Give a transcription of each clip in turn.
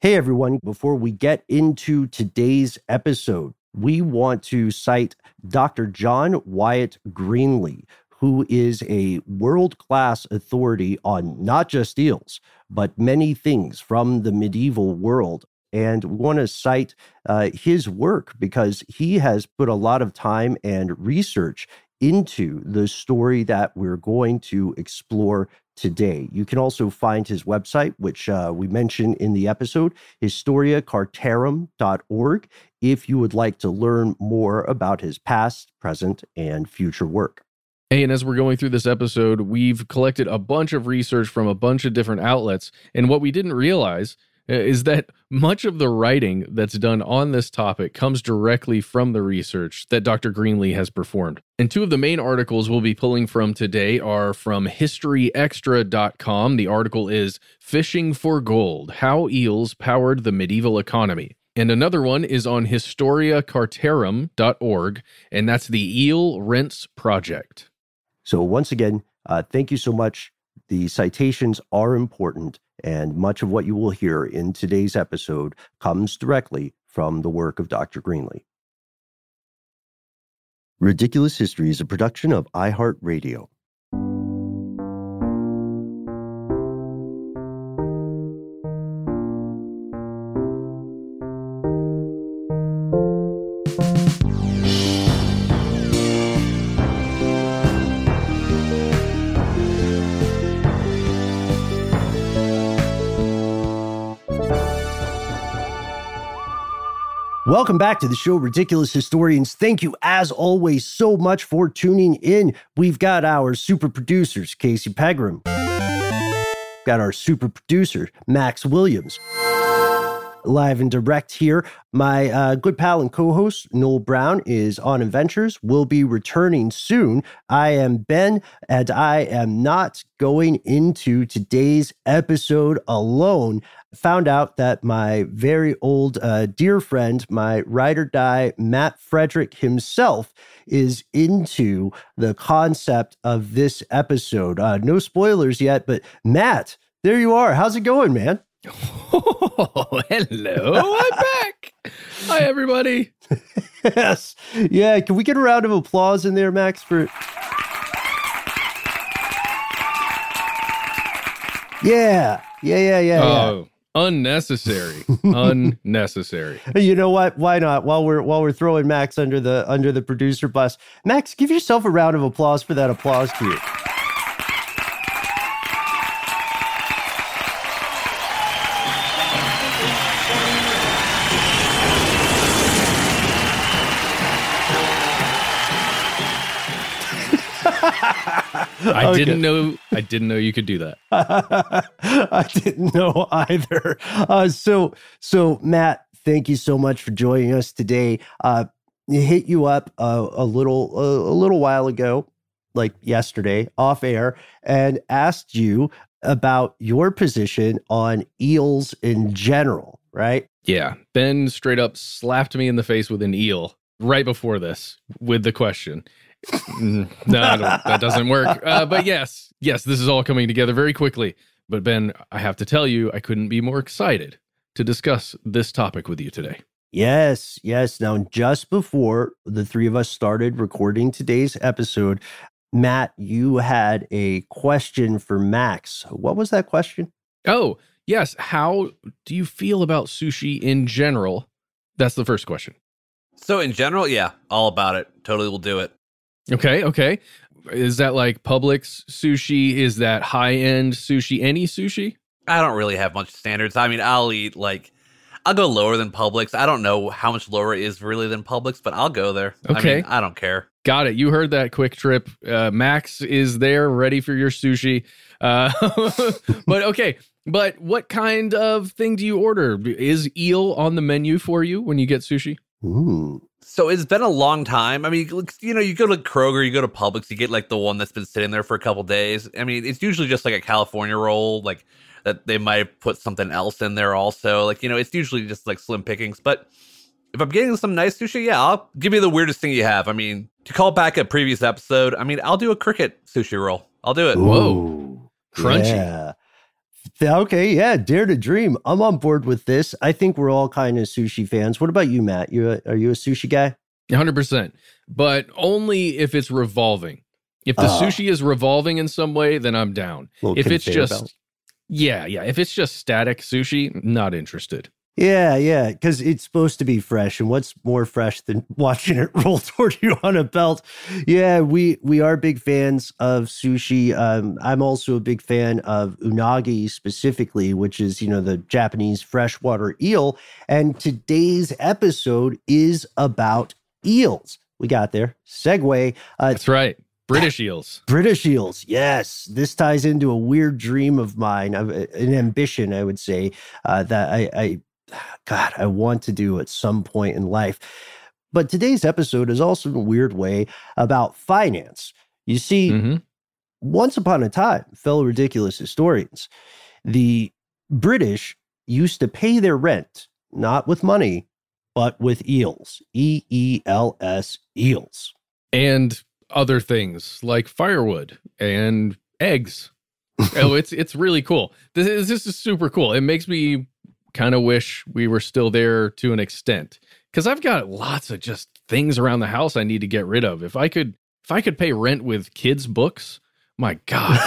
Hey everyone, before we get into today's episode, we want to cite Dr. John Wyatt Greenlee, who is a world-class authority on not just eels, but many things from the medieval world. And we want to cite his work because he has put a lot of time and research into the story that we're going to explore today. You can also find his website, which we mentioned in the episode, historiacartarum.org, if you would like to learn more about his past, present, and future work. Hey, and as we're going through this episode, we've collected a bunch of research from a bunch of different outlets, and what we didn't realize is that much of the writing that's done on this topic comes directly from the research that Dr. Greenlee has performed. And two of the main articles we'll be pulling from today are from historyextra.com. The article is Fishing for Gold: How Eels Powered the Medieval Economy. And another one is on historiacartarum.org, and that's the Eel Rinse Project. So once again, thank you so much. The citations are important, and much of what you will hear in today's episode comes directly from the work of Dr. Greenlee. Ridiculous History is a production of iHeartRadio. Welcome back to the show, Ridiculous Historians. Thank you, as always, so much for tuning in. We've got our super producers, Casey Pegram. Got our super producer, Max Williams. Live and direct here. My good pal and co-host, Noel Brown, is on adventures. Will be returning soon. I am Ben, and I am not going into today's episode alone. Found out that my very old dear friend, my ride or die, Matt Frederick himself, is into the concept of this episode. No spoilers yet, but Matt, there you are. How's it going, man? Oh, hello. I'm back. Hi, everybody. Yes. Yeah. Can we get a round of applause in there, Max, for... Yeah. Oh, unnecessary. Unnecessary. You know what? Why not? While we're throwing Max under the producer bus, Max, give yourself a round of applause for that applause cue. I didn't know you could do that. I didn't know either. So Matt, thank you so much for joining us today. Hit you up a little while ago, like yesterday, off air, and asked you about your position on eels in general, right? Yeah, Ben straight up slapped me in the face with an eel right before this with the question. No, that doesn't work. But yes, this is all coming together very quickly. But Ben, I have to tell you, I couldn't be more excited to discuss this topic with you today. Yes. Now, just before the three of us started recording today's episode, Matt, you had a question for Max. What was that question? Oh, yes. How do you feel about sushi in general? That's the first question. So in general, yeah, all about it. Totally will do it. Okay. Is that like Publix sushi? Is that high-end sushi? Any sushi? I don't really have much standards. I mean, I'll go lower than Publix. I don't know how much lower it is really than Publix, but I'll go there. Okay. I mean, I don't care. Got it. You heard that, Quick Trip. Max is there, ready for your sushi. But what kind of thing do you order? Is eel on the menu for you when you get sushi? Ooh. So it's been a long time. I mean, you go to Kroger, you go to Publix, you get like the one that's been sitting there for a couple days. I mean, it's usually just like a California roll, like that they might put something else in there also. Like, it's usually just like slim pickings. But if I'm getting some nice sushi, yeah, I'll give you the weirdest thing you have. I mean, to call back a previous episode, I mean, I'll do a cricket sushi roll. I'll do it. Whoa. Crunchy. Yeah. Okay, yeah, dare to dream. I'm on board with this. I think we're all kind of sushi fans. What about you, Matt? Are you a sushi guy? 100%, but only if it's revolving. If the sushi is revolving in some way, then I'm down. If it's just, if it's just static sushi, not interested. Yeah, because it's supposed to be fresh, and what's more fresh than watching it roll toward you on a belt? Yeah, we are big fans of sushi. I'm also a big fan of unagi specifically, which is, the Japanese freshwater eel. And today's episode is about eels. We got there. Segue. That's right. British eels. British eels, yes. This ties into a weird dream of mine, an ambition, I would say, that I want to do at some point in life. But today's episode is also in a weird way about finance. You see, once upon a time, fellow ridiculous historians, the British used to pay their rent, not with money, but with eels. E-E-L-S, eels. And other things like firewood and eggs. It's really cool. This is super cool. It makes me kind of wish we were still there to an extent, because I've got lots of just things around the house I need to get rid of. If I could pay rent with kids' books, my God.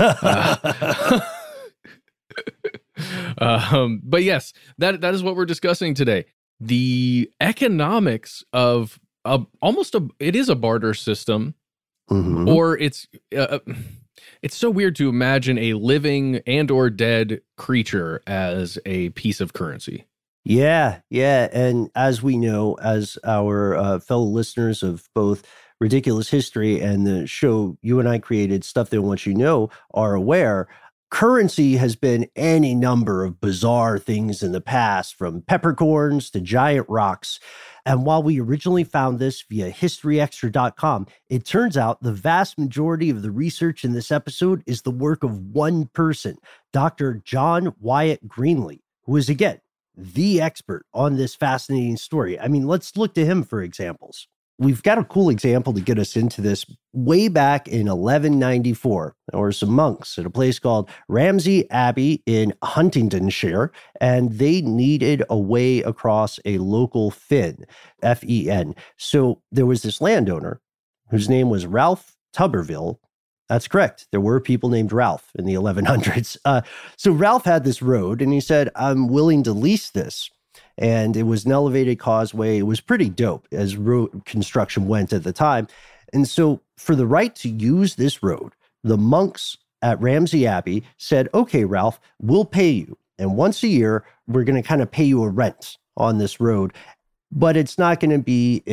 But yes, that is what we're discussing today. The economics of it is a barter system, or it's so weird to imagine a living and or dead creature as a piece of currency. Yeah. And as we know, as our fellow listeners of both Ridiculous History and the show you and I created, Stuff They Want You Know, are aware, currency has been any number of bizarre things in the past, from peppercorns to giant rocks. And while we originally found this via historyextra.com, it turns out the vast majority of the research in this episode is the work of one person, Dr. John Wyatt Greenlee, who is, again, the expert on this fascinating story. I mean, let's look to him for examples. We've got a cool example to get us into this. Way back in 1194, there were some monks at a place called Ramsey Abbey in Huntingdonshire, and they needed a way across a local fen, F-E-N. So there was this landowner whose name was Ralph Tuberville. That's correct. There were people named Ralph in the 1100s. So Ralph had this road, and he said, I'm willing to lease this. And it was an elevated causeway. It was pretty dope as road construction went at the time. And so for the right to use this road, the monks at Ramsey Abbey said, okay, Ralph, we'll pay you. And once a year, we're going to kind of pay you a rent on this road. But it's not going to be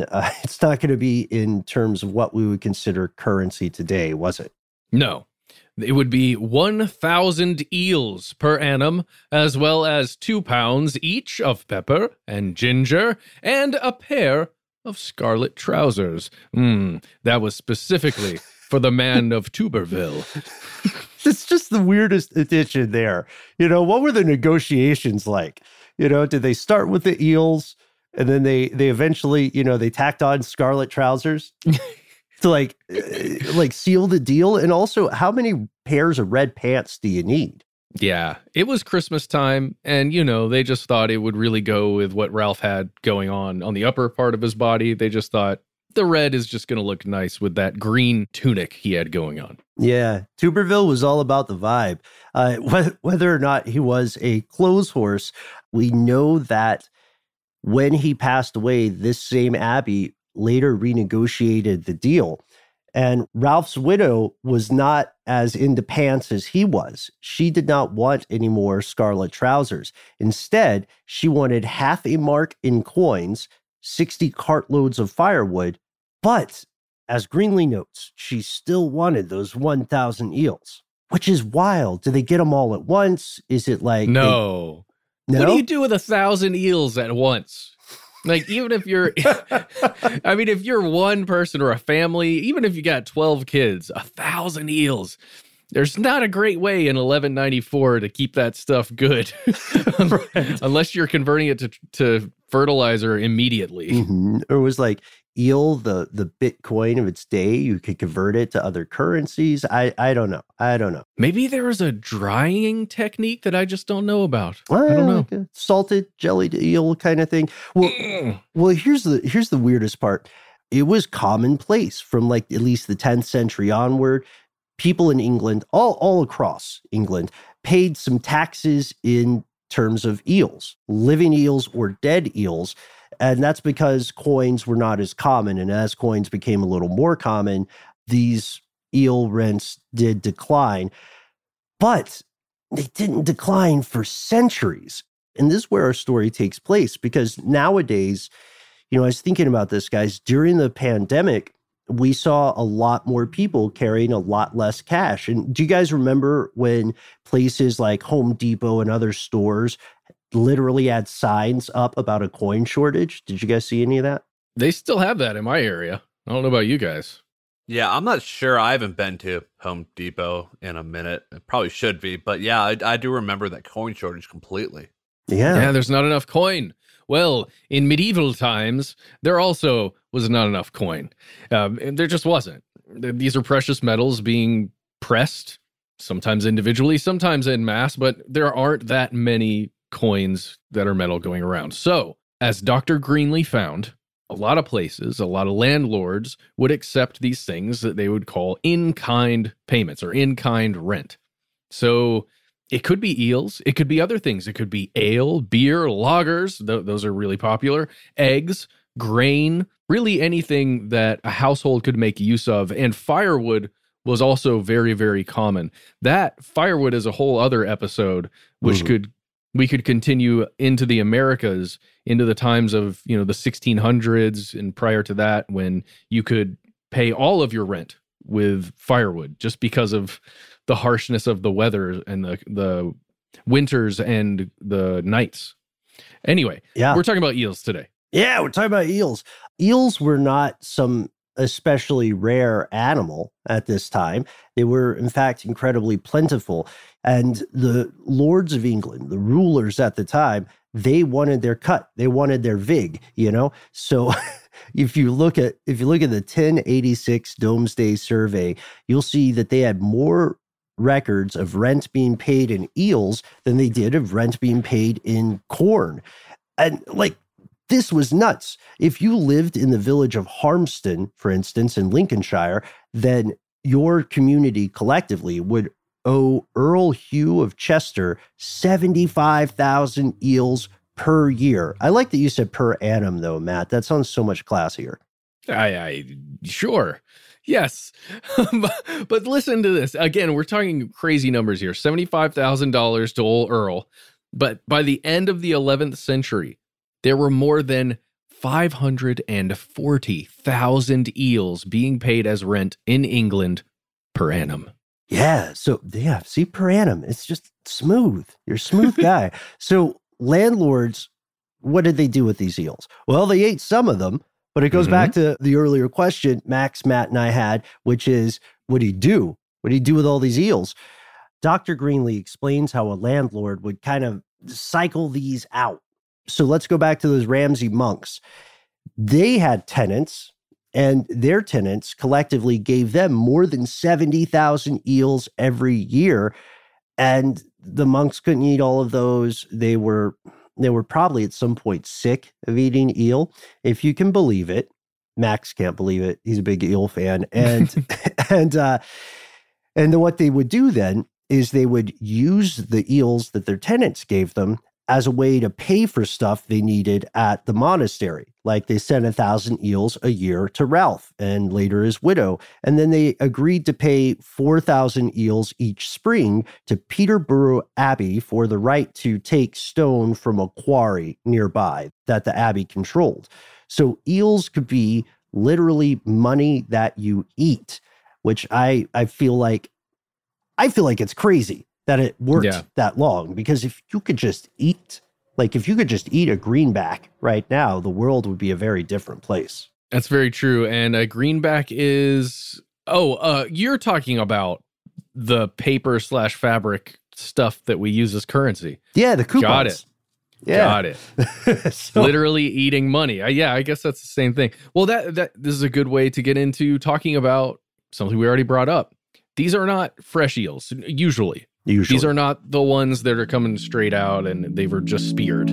in terms of what we would consider currency today, was it? No. It would be 1,000 eels per annum, as well as 2 pounds each of pepper and ginger, and a pair of scarlet trousers. That was specifically for the man of Tuberville. It's just the weirdest addition there. What were the negotiations like? Did they start with the eels, and then they eventually, they tacked on scarlet trousers? To like seal the deal? And also, how many pairs of red pants do you need? Yeah, it was Christmas time, and they just thought it would really go with what Ralph had going on the upper part of his body. They just thought the red is just going to look nice with that green tunic he had going on. Yeah, Tuberville was all about the vibe. Whether or not he was a clothes horse, we know that when he passed away, this same abbey later renegotiated the deal. And Ralph's widow was not as into pants as he was. She did not want any more scarlet trousers. Instead, she wanted half a mark in coins, 60 cartloads of firewood. But as Greenlee notes, she still wanted those 1,000 eels, which is wild. Do they get them all at once? Is it like... No. What do you do with 1,000 eels at once? Like, even if you're, if you're one person or a family, even if you got 12 kids, 1,000 eels, there's not a great way in 1194 to keep that stuff good, unless you're converting it to fertilizer immediately. Or it was like eel, the Bitcoin of its day. You could convert it to other currencies. I don't know. Maybe there was a drying technique that I just don't know about. I don't know. Like a salted jellied eel kind of thing. Well, here's the weirdest part. It was commonplace from like at least the 10th century onward. People in England, all across England, paid some taxes in terms of eels, living eels or dead eels. And that's because coins were not as common. And as coins became a little more common, these eel rents did decline. But they didn't decline for centuries. And this is where our story takes place, because nowadays, I was thinking about this, guys, during the pandemic, we saw a lot more people carrying a lot less cash. And do you guys remember when places like Home Depot and other stores literally had signs up about a coin shortage? Did you guys see any of that? They still have that in my area. I don't know about you guys. Yeah, I'm not sure. I haven't been to Home Depot in a minute. It probably should be. But yeah, I do remember that coin shortage completely. Yeah, there's not enough coin. Well, in medieval times, there also was not enough coin. There just wasn't. These are precious metals being pressed, sometimes individually, sometimes en masse, but there aren't that many coins that are metal going around. So, as Dr. Greenlee found, a lot of places, a lot of landlords would accept these things that they would call in-kind payments or in-kind rent. So it could be eels. It could be other things. It could be ale, beer, lagers. Those are really popular. Eggs, grain, really anything that a household could make use of. And firewood was also very, very common. That firewood is a whole other episode, which we could continue into the Americas, into the times of, the 1600s and prior to that, when you could pay all of your rent with firewood just because of the harshness of the weather and the winters and the nights. Anyway, we're talking about eels today. Yeah, we're talking about eels. Eels were not some especially rare animal at this time. They were, in fact, incredibly plentiful. And the lords of England, the rulers at the time, they wanted their cut. They wanted their vig, So if you look at the 1086 Domesday Survey, you'll see that they had more records of rent being paid in eels than they did of rent being paid in corn. And this was nuts. If you lived in the village of Harmston, for instance, in Lincolnshire, then your community collectively would owe Earl Hugh of Chester 75,000 eels per year. I like that you said per annum, though, Matt. That sounds so much classier. Sure. Yes. But listen to this. Again, we're talking crazy numbers here. $75,000 to old Earl. But by the end of the 11th century, there were more than 540,000 eels being paid as rent in England per annum. Yeah. So, see, per annum. It's just smooth. You're a smooth guy. So landlords, what did they do with these eels? Well, they ate some of them, but it goes back to the earlier question Max, Matt, and I had, which is, what do you do? What do you do with all these eels? Dr. Greenlee explains how a landlord would kind of cycle these out. So let's go back to those Ramsay monks. They had tenants, and their tenants collectively gave them more than 70,000 eels every year. And the monks couldn't eat all of those. They were probably at some point sick of eating eel, if you can believe it. Max can't believe it. He's a big eel fan. And and then what they would do then is they would use the eels that their tenants gave them as a way to pay for stuff they needed at the monastery. Like they sent 1,000 eels a year to Ralph and later his widow. And then they agreed to pay 4,000 eels each spring to Peterborough Abbey for the right to take stone from a quarry nearby that the abbey controlled. So eels could be literally money that you eat, which I feel like it's crazy that it worked that long, because if you could just eat a greenback right now, the world would be a very different place. That's very true. And a greenback is, you're talking about the paper/fabric stuff that we use as currency. Yeah, the coupons. Got it. Yeah. Got it. So- Literally eating money. Yeah, I guess that's the same thing. Well, this is a good way to get into talking about something we already brought up. These are not fresh eels, usually. These are not the ones that are coming straight out and they were just speared.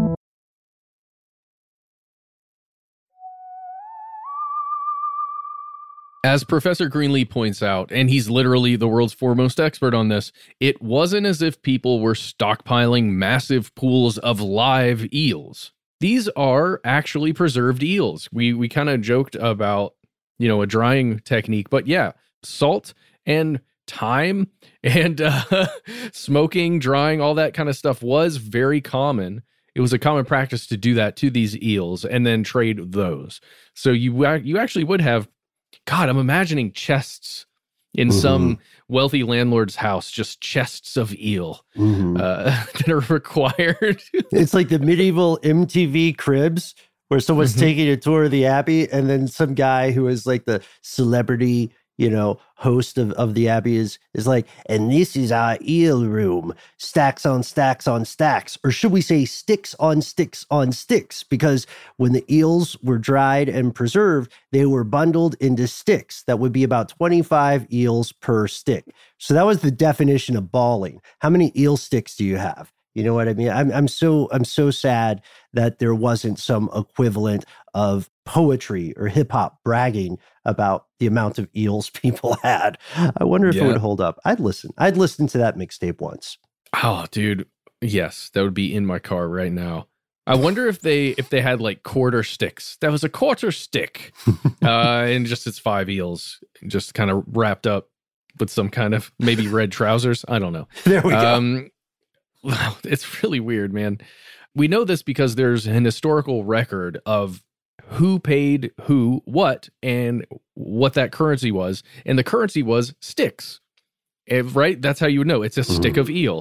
As Professor Greenlee points out, and he's literally the world's foremost expert on this, it wasn't as if people were stockpiling massive pools of live eels. These are actually preserved eels. We kind of joked about, a drying technique, but yeah, salt and time and smoking, drying, all that kind of stuff was very common. It was a common practice to do that to these eels and then trade those. So you actually would have, God, I'm imagining chests in some wealthy landlord's house, just chests of eel that are required. It's like the medieval MTV Cribs where someone's taking a tour of the Abbey and then some guy who is like the celebrity, host of the Abbey is like, and this is our eel room, stacks on stacks on stacks, or should we say sticks on sticks on sticks? Because when the eels were dried and preserved, they were bundled into sticks. That would be about 25 eels per stick. So that was the definition of balling. How many eel sticks do you have? You know what I mean? I'm so sad that there wasn't some equivalent of poetry or hip hop bragging about the amount of eels people had. I wonder if it would hold up. I'd listen to that mixtape once. Oh, dude. Yes, that would be in my car right now. I wonder if they had like quarter sticks. That was a quarter stick. And just it's 5 eels just kind of wrapped up with some kind of maybe red trousers. I don't know. There we go. Wow, it's really weird, man. We know this because there's an historical record of who paid who what and what that currency was. And the currency was sticks, right? That's how you would know. It's a stick of eel.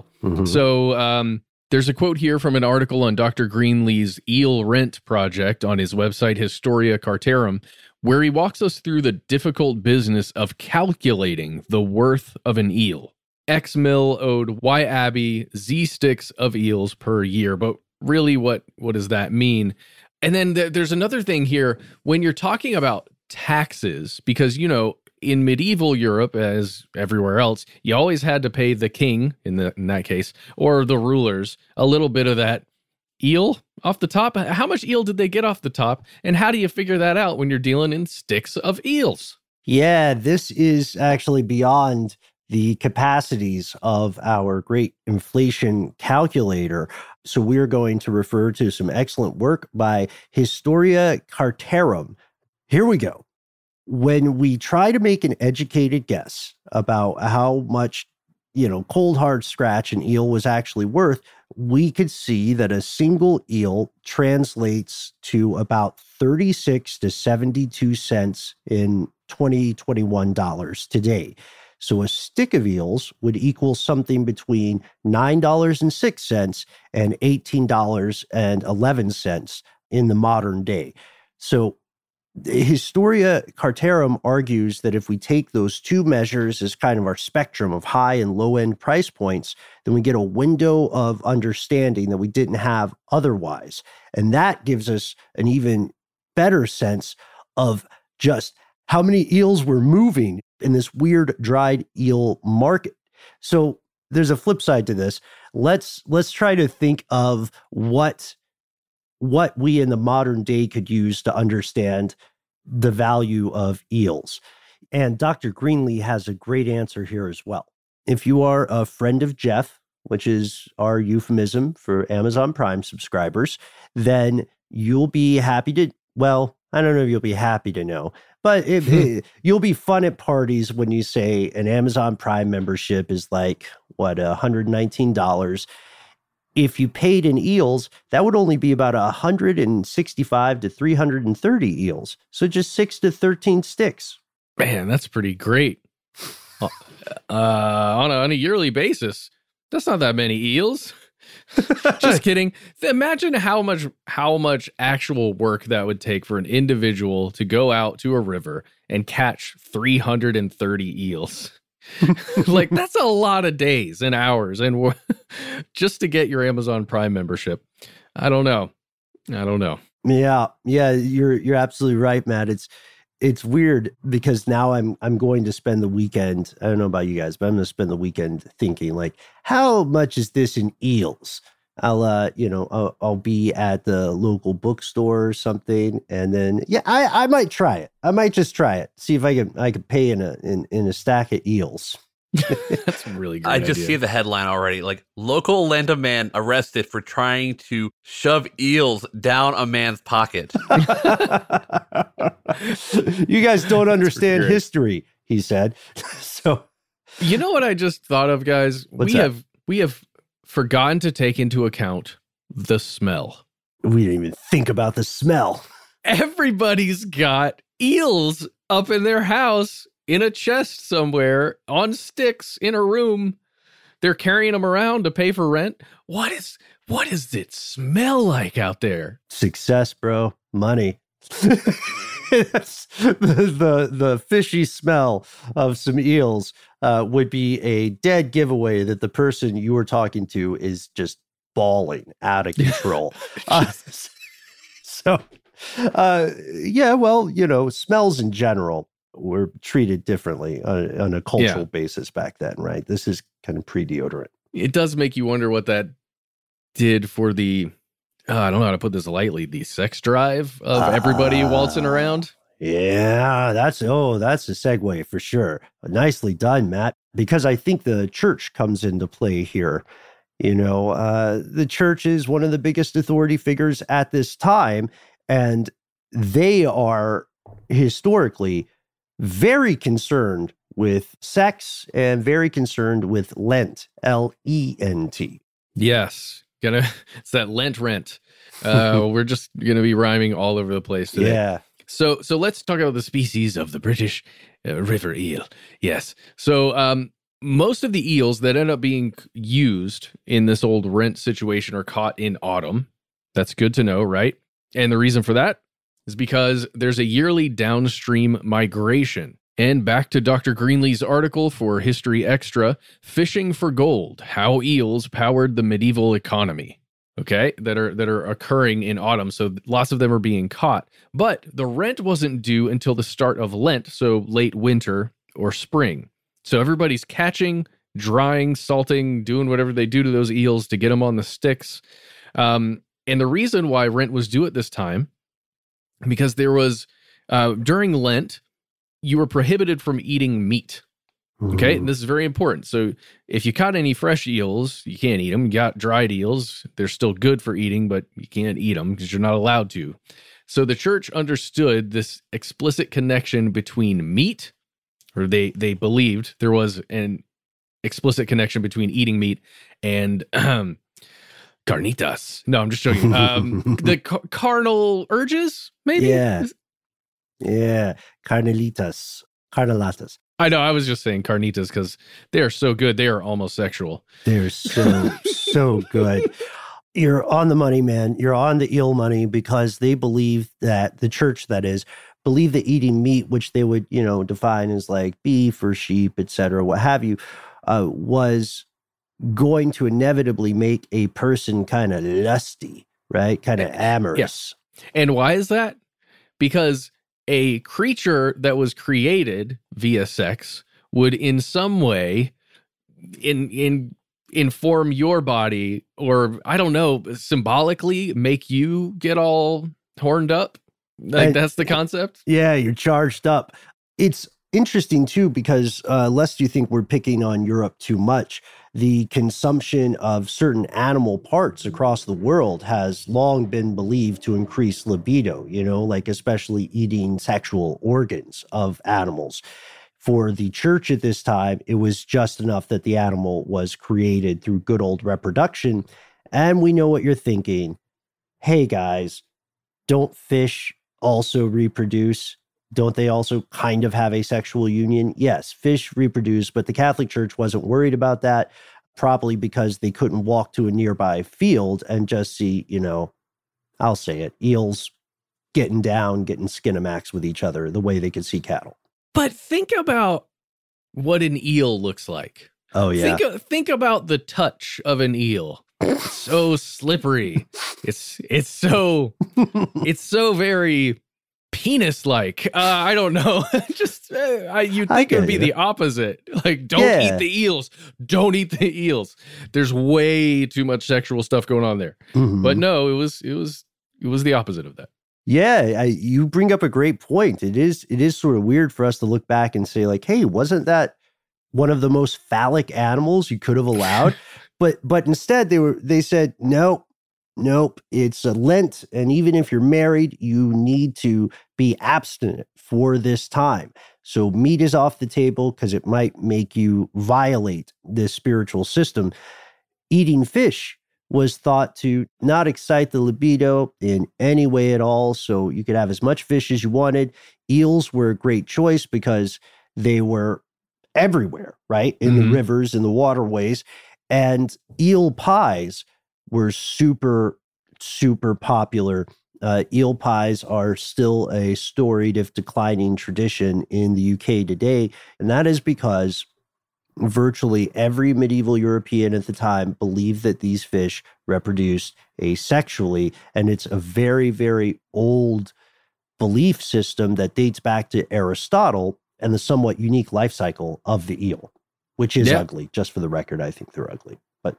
So there's a quote here from an article on Dr. Greenlee's eel rent project on his website, Historia Cartarum, where he walks us through the difficult business of calculating the worth of an eel. X mil owed Y Abbey Z sticks of eels per year. But really, what does that mean? And then there's another thing here when you're talking about taxes, because, in medieval Europe, as everywhere else, you always had to pay the king, in that case, or the rulers, a little bit of that eel off the top. How much eel did they get off the top? And how do you figure that out when you're dealing in sticks of eels? Yeah, this is actually beyond the capacities of our great inflation calculator. So we're going to refer to some excellent work by Historia Cartarum. Here we go. When we try to make an educated guess about how much, cold hard scratch an eel was actually worth, we could see that a single eel translates to about 36 to 72 cents in 2021 dollars today. So a stick of eels would equal something between $9.06 and $18.11 in the modern day. So Historia Cartarum argues that if we take those two measures as kind of our spectrum of high and low end price points, then we get a window of understanding that we didn't have otherwise. And that gives us an even better sense of just how many eels were moving in this weird dried eel market. So there's a flip side to this. Let's try to think of what we in the modern day could use to understand the value of eels. And Dr. Greenlee has a great answer here as well. If you are a friend of Jeff, which is our euphemism for Amazon Prime subscribers, then you'll be happy to, well, I don't know if you'll be happy to know, but you'll be fun at parties when you say an Amazon Prime membership is like, $119. If you paid in eels, that would only be about 165 to 330 eels. So just 6 to 13 sticks. Man, that's pretty great. On a yearly basis, that's not that many eels. Just kidding. Imagine how much actual work that would take for an individual to go out to a river and catch 330 eels. Like, that's a lot of days and hours and just to get your Amazon Prime membership. I don't know. Yeah, you're absolutely right, Matt. It's weird because now I'm going to spend the weekend. I don't know about you guys, but I'm going to spend the weekend thinking like, how much is this in eels? I'll be at the local bookstore or something, and then I might try it. I might just try it, see if I can pay in a stack of eels. That's a really good. I just idea. see the headline already. Like, local Atlanta man arrested for trying to shove eels down a man's pocket. You guys don't understand history, he said. So, you know what I just thought of, guys? What's we have forgotten to take into account the smell. We didn't even think about the smell. Everybody's got eels up in their house, in a chest somewhere, on sticks, in a room. They're carrying them around to pay for rent. What does it smell like out there? Success, bro. Money. the fishy smell of some eels would be a dead giveaway that the person you were talking to is just bawling out of control. Smells in general were treated differently on a cultural basis back then, right? This is kind of pre-deodorant. It does make you wonder what that did for the, I don't know how to put this lightly, the sex drive of everybody waltzing around. Yeah, that's a segue for sure. Nicely done, Matt, because I think the church comes into play here. The church is one of the biggest authority figures at this time, and they are historically very concerned with sex and very concerned with Lent, L-E-N-T. Yes. It's that Lent rent. We're just going to be rhyming all over the place today. Yeah. So let's talk about the species of the British river eel. Yes. So most of the eels that end up being used in this old rent situation are caught in autumn. That's good to know, right? And the reason for that is because there's a yearly downstream migration. And back to Dr. Greenlee's article for History Extra, Fishing for Gold, How Eels Powered the Medieval Economy. Okay, that are occurring in autumn. So lots of them are being caught. But the rent wasn't due until the start of Lent, so late winter or spring. So everybody's catching, drying, salting, doing whatever they do to those eels to get them on the sticks. And the reason why rent was due at this time, because there was, during Lent, you were prohibited from eating meat. Okay, and this is very important. So if you caught any fresh eels, you can't eat them. You got dried eels, they're still good for eating, but you can't eat them because you're not allowed to. So the church understood this explicit connection between meat, or they believed there was an explicit connection between eating meat and carnitas. No, I'm just joking. The carnal urges, maybe? Yeah. Carnalitas. I know, I was just saying carnitas because they are so good. They are almost sexual. They're so good. You're on the money, man. You're on the eel money because they believe that, the church that is, believe that eating meat, which they would, define as like beef or sheep, etc., what have you, was going to inevitably make a person kind of lusty, right? Kind of amorous. Yeah. And why is that? Because a creature that was created via sex would in some way inform your body, or I don't know, symbolically make you get all horned up. Like, that's the concept. Yeah, you're charged up. It's interesting too, because lest you think we're picking on Europe too much, the consumption of certain animal parts across the world has long been believed to increase libido, like especially eating sexual organs of animals. For the church at this time, it was just enough that the animal was created through good old reproduction. And we know what you're thinking. Hey guys, don't fish also reproduce? Don't they also kind of have a sexual union? Yes, fish reproduce, but the Catholic Church wasn't worried about that, probably because they couldn't walk to a nearby field and just see, I'll say it, eels getting skinamax with each other the way they could see cattle. But think about what an eel looks like. Oh, yeah. Think about the touch of an eel. It's so slippery. It's so very penis-like. I don't know. Just you'd think it would be the opposite. Like, don't eat the eels. Don't eat the eels. There's way too much sexual stuff going on there. Mm-hmm. But no, it was the opposite of that. Yeah, you bring up a great point. It is sort of weird for us to look back and say, like, hey, wasn't that one of the most phallic animals you could have allowed? but instead they said, nope, it's a Lent, and even if you're married, you need to be abstinent for this time. So meat is off the table because it might make you violate this spiritual system. Eating fish was thought to not excite the libido in any way at all, so you could have as much fish as you wanted. Eels were a great choice because they were everywhere, right? In the rivers, in the waterways. And eel pies were super, super popular. Eel pies are still a storied, if declining, tradition in the UK today, and that is because virtually every medieval European at the time believed that these fish reproduced asexually, and it's a very, very old belief system that dates back to Aristotle and the somewhat unique life cycle of the eel, which is ugly. Just for the record, I think they're ugly, but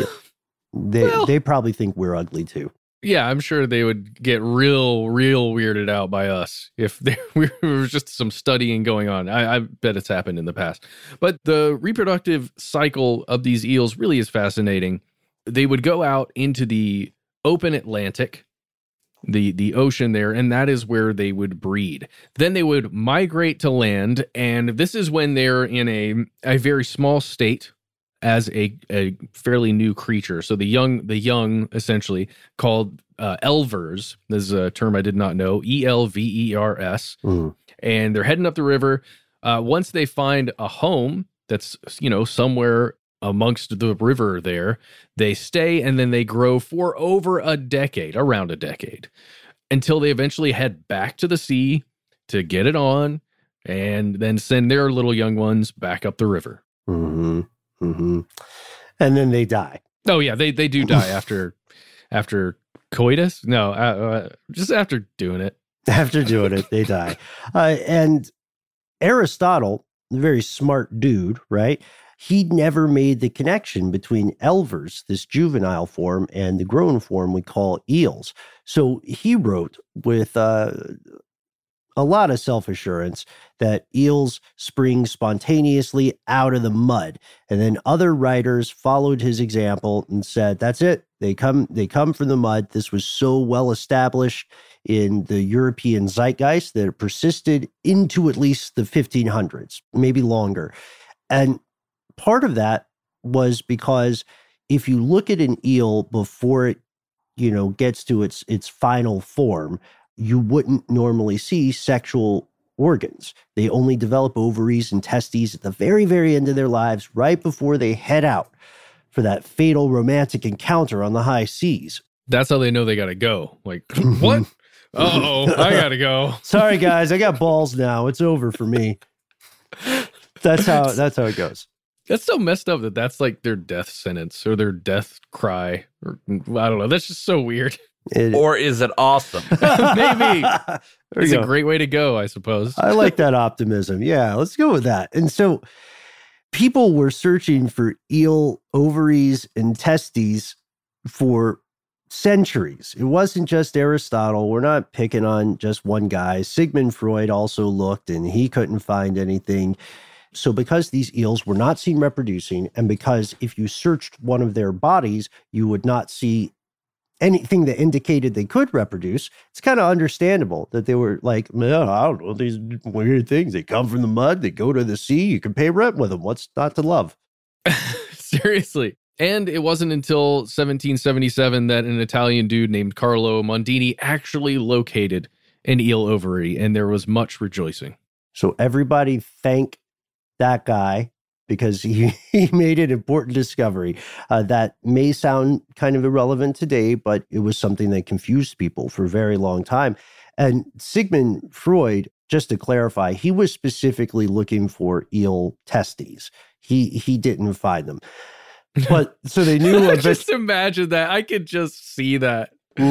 they probably think we're ugly too. Yeah, I'm sure they would get real weirded out by us if there was just some studying going on. I bet it's happened in the past. But the reproductive cycle of these eels really is fascinating. They would go out into the open Atlantic, the ocean there, and that is where they would breed. Then they would migrate to land, and this is when they're in a very small state as a fairly new creature. So the young essentially called elvers. This is a term I did not know. ELVERS. And they're heading up the river. Once they find a home that's, somewhere amongst the river there, they stay, and then they grow for around a decade, until they eventually head back to the sea to get it on, and then send their little young ones back up the river. Mm-hmm. Mm-hmm. And then they die. Oh yeah, they do die after coitus. No, just after doing it. After doing it, they die. And Aristotle, a very smart dude, right? He never made the connection between elvers, this juvenile form, and the grown form we call eels. So he wrote with a lot of self-assurance that eels spring spontaneously out of the mud. And then other writers followed his example and said, that's it. They come from the mud. This was so well established in the European zeitgeist that it persisted into at least the 1500s, maybe longer. And part of that was because if you look at an eel before it, gets to its final form, you wouldn't normally see sexual organs. They only develop ovaries and testes at the very, very end of their lives, right before they head out for that fatal romantic encounter on the high seas. That's how they know they got to go. Like, what? Uh-oh, I got to go. Sorry, guys, I got balls now. It's over for me. That's how it goes. That's so messed up that's like their death sentence or their death cry. Or I don't know. That's just so weird. Or is it awesome? Maybe. It's a great way to go, I suppose. I like that optimism. Yeah, let's go with that. And so people were searching for eel ovaries and testes for centuries. It wasn't just Aristotle. We're not picking on just one guy. Sigmund Freud also looked, and he couldn't find anything. So because these eels were not seen reproducing, and because if you searched one of their bodies, you would not see anything that indicated they could reproduce, it's kind of understandable that they were like, no, I don't know, these weird things. They come from the mud, they go to the sea, you can pay rent with them. What's not to love? Seriously. And it wasn't until 1777 that an Italian dude named Carlo Mondini actually located an eel ovary, and there was much rejoicing. So everybody thank that guy, because he made an important discovery that may sound kind of irrelevant today, but it was something that confused people for a very long time. And Sigmund Freud, just to clarify, he was specifically looking for eel testes. He didn't find them. But so they knew of Just imagine that. I could just see that.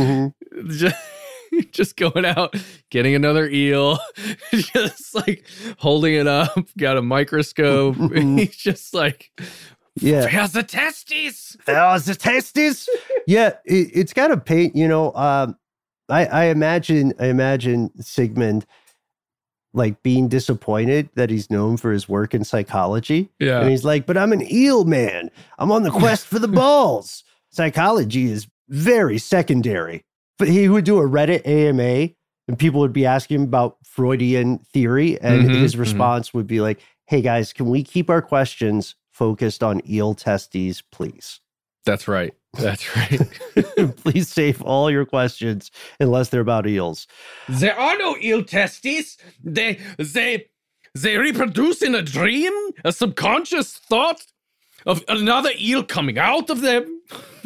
Just going out, getting another eel, just like holding it up, got a microscope. He's just like, yeah, here's the testes. There's the testes. Yeah, it's got to paint, I imagine Sigmund like being disappointed that he's known for his work in psychology. Yeah. And he's like, but I'm an eel man. I'm on the quest for the balls. Psychology is very secondary. But he would do a Reddit AMA and people would be asking him about Freudian theory. And his response would be like, hey guys, can we keep our questions focused on eel testes, please? That's right. That's right. Please save all your questions unless they're about eels. There are no eel testes. They reproduce in a dream, a subconscious thought of another eel coming out of them.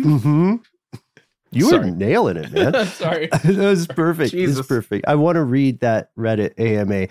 You were nailing it, man. Sorry. That was perfect. Jesus. It's perfect. I want to read that Reddit AMA.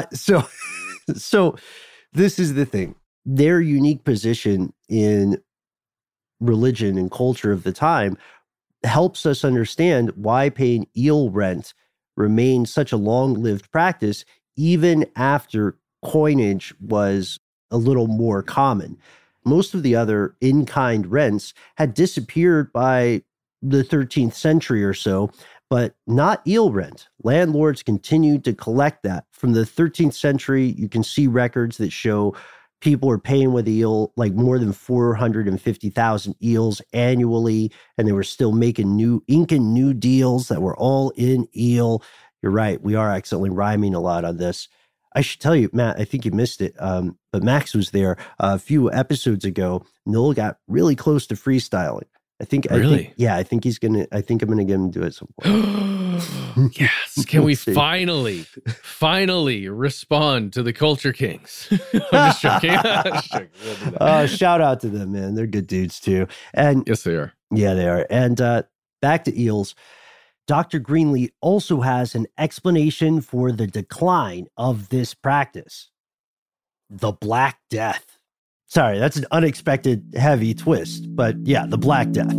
So this is the thing. Their unique position in religion and culture of the time helps us understand why paying eel rent remained such a long-lived practice even after coinage was a little more common. Most of the other in-kind rents had disappeared by the 13th century or so, but not eel rent. Landlords continued to collect that. From the 13th century, you can see records that show people are paying with eel like more than 450,000 eels annually, and they were still inking new deals that were all in eel. You're right. We are accidentally rhyming a lot on this. I should tell you, Matt, I think you missed it, but Max was there a few episodes ago. Noel got really close to freestyling. I think I'm gonna get him to do it at some point. Yes. Can we finally respond to the Culture Kings? I'm just joking. We'll do that. Shout out to them, man. They're good dudes too. And yes, they are. Yeah, they are. And back to eels. Dr. Greenlee also has an explanation for the decline of this practice. The Black Death. Sorry, that's an unexpected heavy twist, but yeah, the Black Death.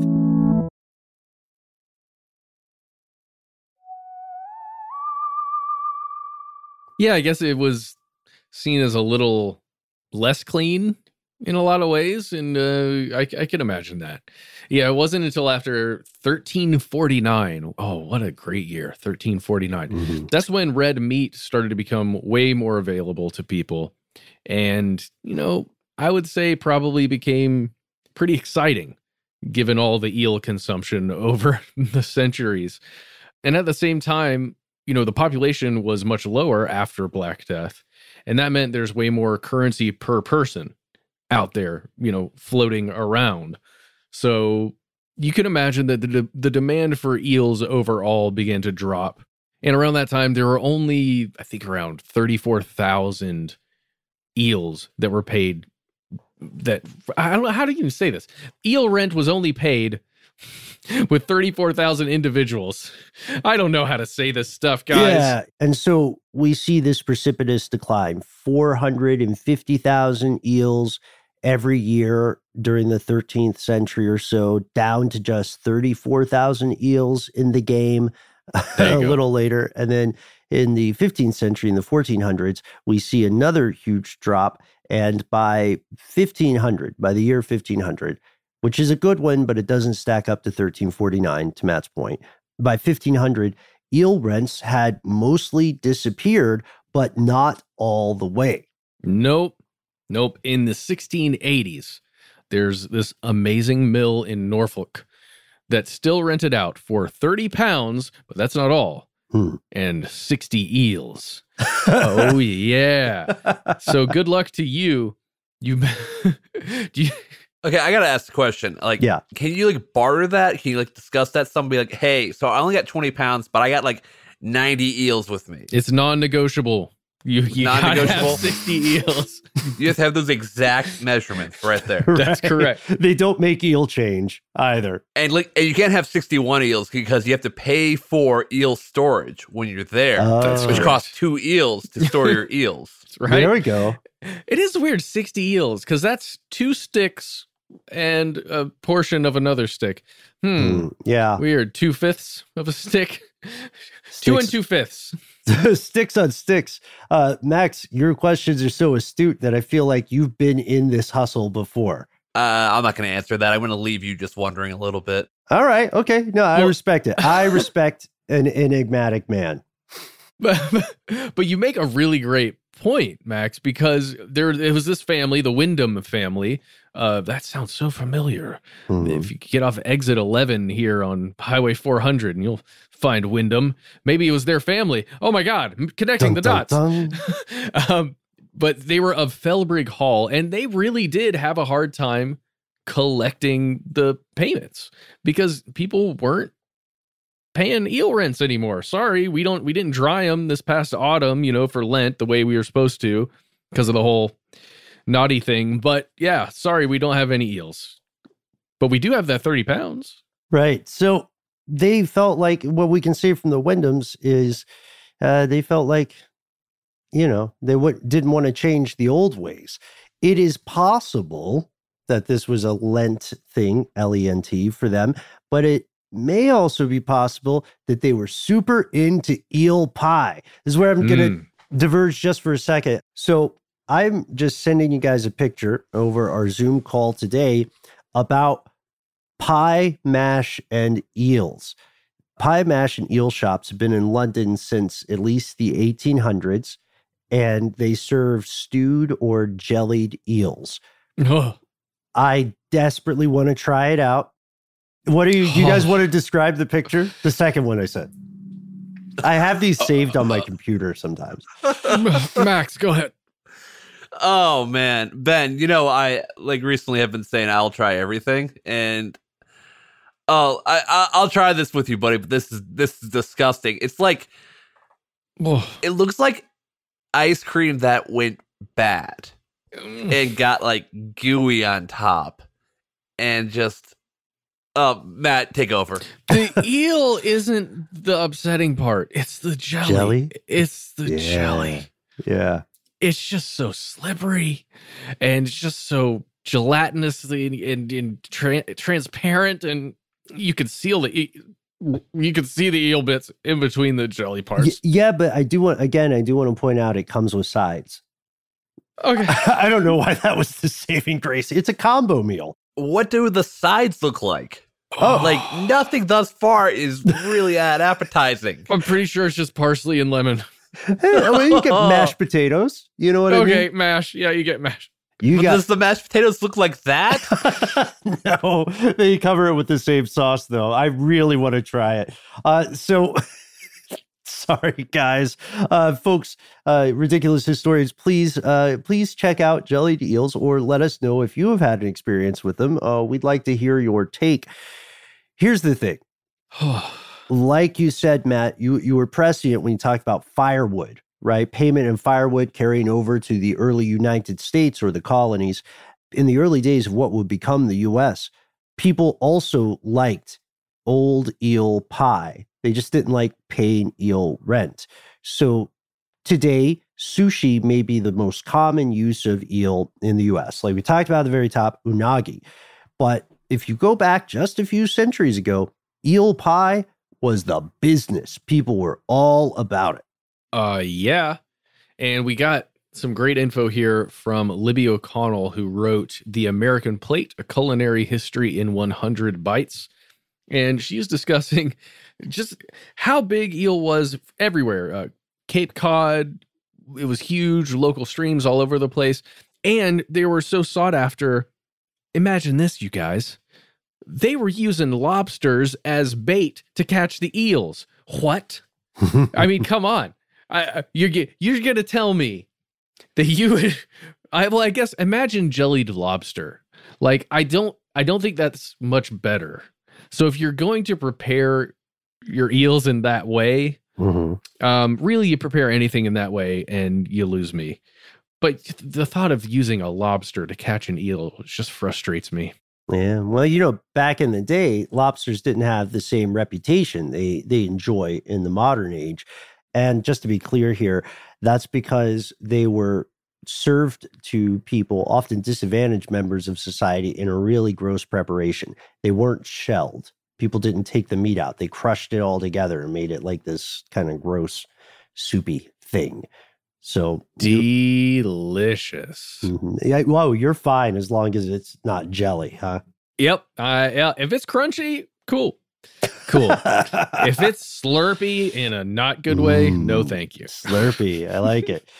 Yeah, I guess it was seen as a little less clean in a lot of ways, and I can imagine that. Yeah, it wasn't until after 1349. Oh, what a great year, 1349. That's when red meat started to become way more available to people, and, I would say probably became pretty exciting given all the eel consumption over the centuries. And at the same time, the population was much lower after Black Death. And that meant there's way more currency per person out there, floating around. So you can imagine that the demand for eels overall began to drop. And around that time, there were only, I think, around 34,000 eels that were paid. That I don't know, how do you even say this? Eel rent was only paid with 34,000 individuals. I don't know how to say this stuff, guys. Yeah, and so we see this precipitous decline, 450,000 eels every year during the 13th century or so, down to just 34,000 eels in the game a little later. And then in the 15th century, in the 1400s, we see another huge drop. And by the year 1500, which is a good one, but it doesn't stack up to 1349, to Matt's point. By 1500, eel rents had mostly disappeared, but not all the way. Nope. In the 1680s, there's this amazing mill in Norfolk that still rented out for 30 pounds, but that's not all. And 60 eels. Oh, yeah. So good luck to you. Okay, I gotta ask the question. Can you barter that? Can you discuss that? Somebody hey, so I only got 20 pounds, but I got 90 eels with me. It's non-negotiable. You non-negotiable. 60 eels. You have to have those exact measurements right there. That's correct. They don't make eel change either. And you can't have 61 eels because you have to pay for eel storage when you're there, which costs 2 eels to store your eels. Right? There we go. It is weird, 60 eels, because that's 2 sticks and a portion of another stick. Yeah. Weird. 2/5 of a stick. 2 2/5. Sticks on sticks. Max, your questions are so astute that I feel like you've been in this hustle before. I'm not going to answer that. I'm going to leave you just wondering a little bit. All right. Okay. No, I respect it. I respect an enigmatic man. But you make a really great point, Max, because it was this family, the Wyndham family. That sounds so familiar. If you get off exit 11 here on Highway 400, and you'll find Wyndham. Maybe it was their family. Oh my God, connecting the dots. But they were of Felbrigg Hall, and they really did have a hard time collecting the payments because people weren't paying eel rents anymore. Sorry, we didn't dry them this past autumn, for Lent the way we were supposed to because of the whole naughty thing. But yeah, sorry, we don't have any eels. But we do have that 30 pounds. Right. So they felt like what we can say from the Wyndhams is they felt like, they didn't want to change the old ways. It is possible that this was a Lent thing, Lent, for them, but it may also be possible that they were super into eel pie. This is where I'm going to diverge just for a second. So I'm just sending you guys a picture over our Zoom call today about pie, mash, and eels. Pie, mash, and eel shops have been in London since at least the 1800s, and they serve stewed or jellied eels. I desperately want to try it out. What do you guys want to describe the picture? The second one I said. I have these saved on my computer sometimes. Max, go ahead. Oh man, Ben, I recently have been saying I'll try everything, and I'll try this with you, buddy. But this is disgusting. It's like it looks like ice cream that went bad and got gooey on top, and just Matt, take over. The eel isn't the upsetting part. It's the jelly. It's the jelly. Yeah. It's just so slippery, and it's just so gelatinous and transparent, and you can see the eel bits in between the jelly parts. Yeah, but I do want to point out it comes with sides. Okay. I don't know why that was the saving grace. It's a combo meal. What do the sides look like? Nothing thus far is really that appetizing. I'm pretty sure it's just parsley and lemon. You get mashed potatoes. You know what I mean? Okay, mash. Yeah, you get mash. Does the mashed potatoes look like that? No, they cover it with the same sauce, though. I really want to try it. Sorry, guys. Folks, Ridiculous Historians, please check out jellied eels or let us know if you have had an experience with them. We'd like to hear your take. Here's the thing. Like you said, Matt, you were prescient when you talked about firewood, right? Payment in firewood carrying over to the early United States or the colonies. In the early days of what would become the U.S., people also liked old eel pie. They just didn't like paying eel rent. So today, sushi may be the most common use of eel in the U.S. Like we talked about at the very top, unagi. But if you go back just a few centuries ago, eel pie was the business. People were all about it. Yeah. And we got some great info here from Libby O'Connell, who wrote The American Plate, A Culinary History in 100 Bites. And she's discussing just how big eel was everywhere. Cape Cod, it was huge, local streams all over the place. And they were so sought after. Imagine this, you guys. They were using lobsters as bait to catch the eels. What? I mean, come on. You're going to tell me that you would... I guess imagine jellied lobster. I don't think that's much better. So if you're going to prepare your eels in that way, really you prepare anything in that way and you lose me. But the thought of using a lobster to catch an eel just frustrates me. Yeah, well, back in the day, lobsters didn't have the same reputation they enjoy in the modern age. And just to be clear here, that's because they were served to people, often disadvantaged members of society, in a really gross preparation. They weren't shelled. People didn't take the meat out. They crushed it all together and made it like this kind of gross, soupy thing. So delicious. Yeah, well, you're fine as long as it's not jelly, huh? Yep. Yeah. If it's crunchy, cool. If it's slurpy in a not good way, no thank you. Slurpy. I like it.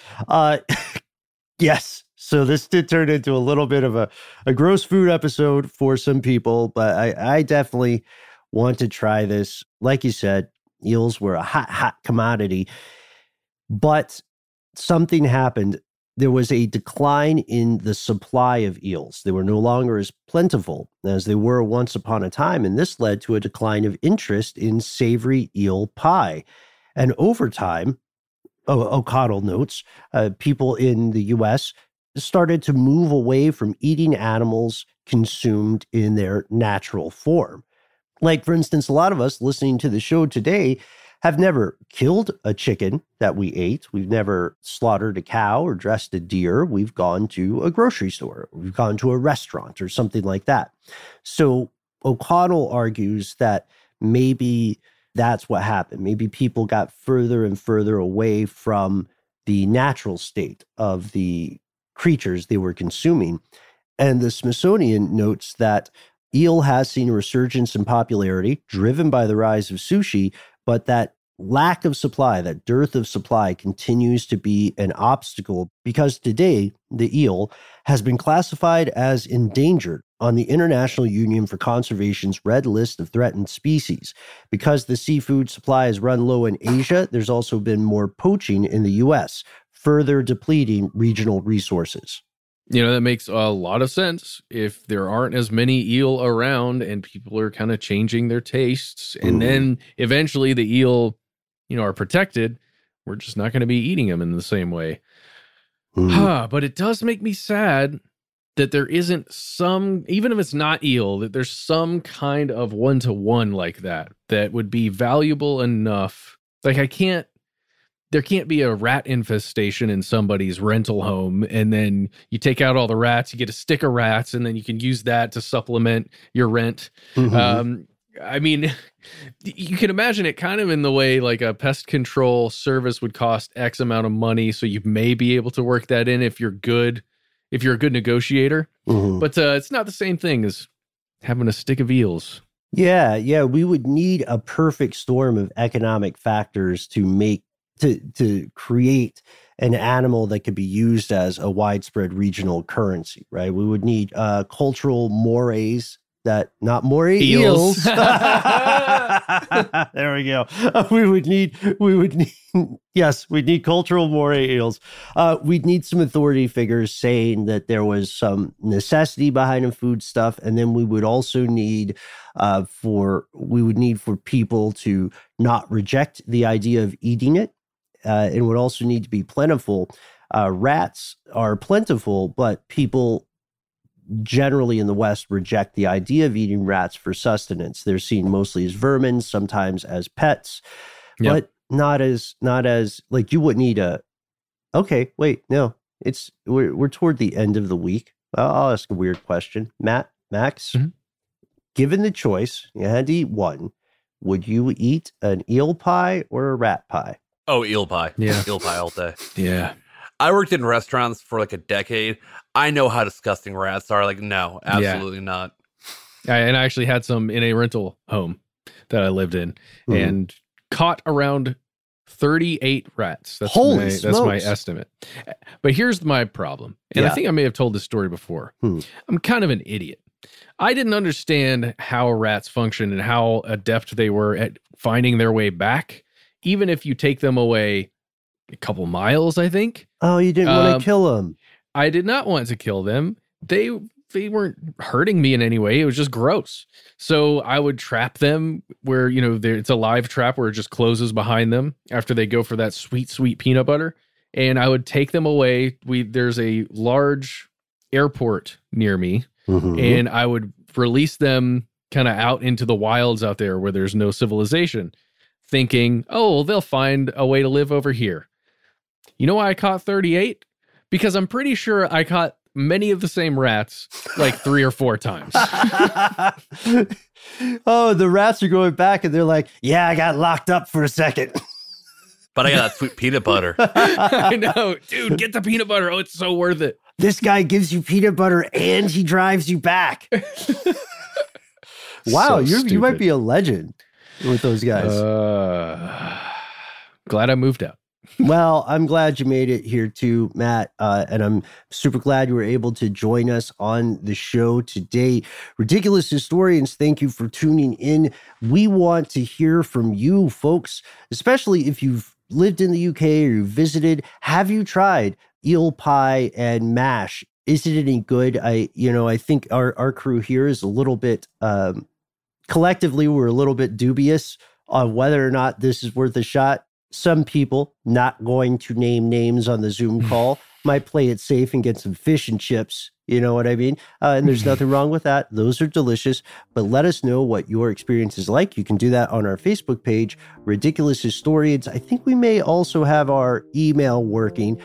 Yes. So this did turn into a little bit of a gross food episode for some people, but I definitely want to try this. Like you said, eels were a hot commodity, but something happened. There was a decline in the supply of eels. They were no longer as plentiful as they were once upon a time, and this led to a decline of interest in savory eel pie. And over time, O'Connell notes, people in the U.S. started to move away from eating animals consumed in their natural form. Like, for instance, a lot of us listening to the show today have never killed a chicken that we ate. We've never slaughtered a cow or dressed a deer. We've gone to a grocery store. We've gone to a restaurant or something like that. So O'Connell argues that maybe that's what happened. Maybe people got further and further away from the natural state of the creatures they were consuming. And the Smithsonian notes that eel has seen a resurgence in popularity driven by the rise of sushi, but that lack of supply, that dearth of supply, continues to be an obstacle because today the eel has been classified as endangered on the International Union for Conservation's Red List of Threatened Species. Because the seafood supply has run low in Asia, there's also been more poaching in the U.S., further depleting regional resources. You know, that makes a lot of sense. If there aren't as many eel around and people are kind of changing their tastes, and then eventually the eel, are protected, we're just not going to be eating them in the same way. But it does make me sad that there isn't some, even if it's not eel, that there's some kind of one-to-one like that would be valuable enough. Like, there can't be a rat infestation in somebody's rental home, and then you take out all the rats, you get a stick of rats, and then you can use that to supplement your rent. I mean, you can imagine it kind of in the way like a pest control service would cost X amount of money, so you may be able to work that in if you're a good negotiator. But it's not the same thing as having a stick of eels. Yeah, we would need a perfect storm of economic factors to create an animal that could be used as a widespread regional currency, right? We would need cultural mores not moray eels. There we go. We'd need cultural moray eels. We'd need some authority figures saying that there was some necessity behind the food stuff. And then we would also need for people to not reject the idea of eating it. It would also need to be plentiful. Rats are plentiful, but people generally in the West reject the idea of eating rats for sustenance. They're seen mostly as vermin, sometimes as pets, but not as like you wouldn't eat okay, wait, no, we're toward the end of the week. I'll ask a weird question. Max, given the choice, you had to eat one, would you eat an eel pie or a rat pie? Oh, eel pie. Yeah. Eel pie all day. Yeah. I worked in restaurants for like a decade. I know how disgusting rats are. Like, no, absolutely not. And I actually had some in a rental home that I lived in and caught around 38 rats. That's my estimate. But here's my problem. And I think I may have told this story before. I'm kind of an idiot. I didn't understand how rats function and how adept they were at finding their way back, even if you take them away a couple miles, I think. Oh, you didn't want to kill them. I did not want to kill them. They weren't hurting me in any way. It was just gross. So I would trap them where, it's a live trap where it just closes behind them after they go for that sweet, sweet peanut butter. And I would take them away. There's a large airport near me, and I would release them kind of out into the wilds out there where there's no civilization, thinking, oh, they'll find a way to live over here. You know why I caught 38? Because I'm pretty sure I caught many of the same rats like 3 or 4 times. Oh, the rats are going back and they're like, yeah, I got locked up for a second. But I got that sweet peanut butter. I know. Dude, get the peanut butter. Oh, it's so worth it. This guy gives you peanut butter and he drives you back. Wow, you might be a legend with those guys. Glad I moved out. Well, I'm glad you made it here too, Matt. And I'm super glad you were able to join us on the show today. Ridiculous Historians, thank you for tuning in. We want to hear from you folks, especially if you've lived in the UK or you visited. Have you tried eel pie and mash? Is it any good? I think our crew here is a little bit, collectively, we're a little bit dubious on whether or not this is worth a shot. Some people, not going to name names on the Zoom call, might play it safe and get some fish and chips. You know what I mean? And there's nothing wrong with that. Those are delicious. But let us know what your experience is like. You can do that on our Facebook page, Ridiculous Historians. I think we may also have our email working,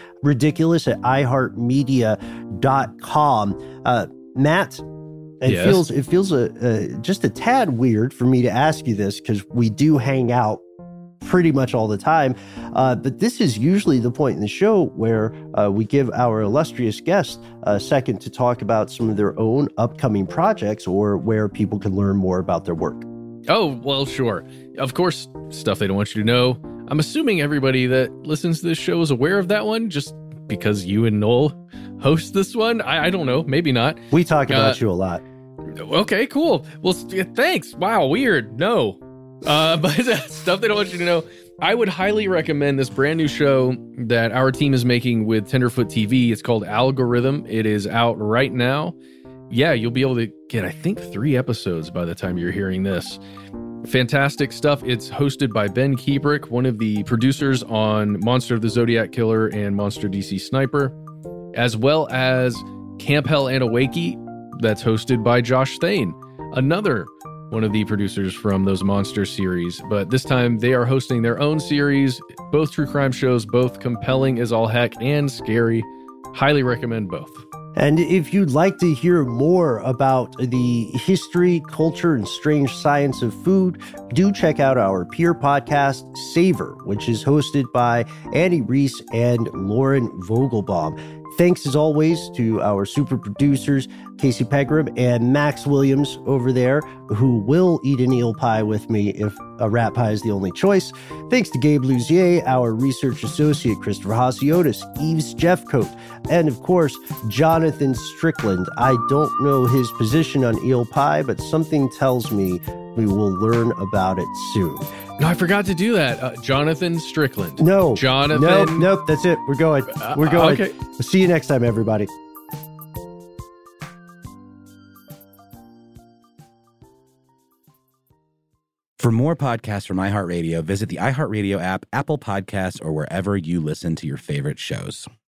ridiculous@iheartmedia.com. Matt, Yes. it feels just a tad weird for me to ask you this because we do hang out pretty much all the time. But this is usually the point in the show where we give our illustrious guests a second to talk about some of their own upcoming projects or where people can learn more about their work. Oh, well, sure. Of course, stuff they don't want you to know. I'm assuming everybody that listens to this show is aware of that one just because you and Noel host this one. I don't know. Maybe not. We talk about you a lot. Okay, cool. Well, thanks. Wow, weird. No. But stuff they don't want you to know. I would highly recommend this brand new show that our team is making with Tenderfoot TV. It's called Algorithm. It is out right now. Yeah, you'll be able to get, I think, 3 episodes by the time you're hearing this. Fantastic stuff. It's hosted by Ben Kubrick, one of the producers on Monster of the Zodiac Killer and Monster DC Sniper, as well as Camp Hell and Awakey. That's hosted by Josh Thane, another one of the producers from those Monster series. But this time they are hosting their own series, both true crime shows, both compelling as all heck and scary. Highly recommend both. And if you'd like to hear more about the history, culture, and strange science of food, do check out our peer podcast, Savor, which is hosted by Annie Reese and Lauren Vogelbaum. Thanks, as always, to our super producers, Casey Pegram and Max Williams over there, who will eat an eel pie with me if a rat pie is the only choice. Thanks to Gabe Luzier, our research associate, Christopher Hasiotis, Yves Jeffcoat, and, of course, Jonathan Strickland. I don't know his position on eel pie, but something tells me we will learn about it soon. No, I forgot to do that. Jonathan Strickland. No. Jonathan. Nope, that's it. We're going. We're going. Okay. We'll see you next time, everybody. For more podcasts from iHeartRadio, visit the iHeartRadio app, Apple Podcasts, or wherever you listen to your favorite shows.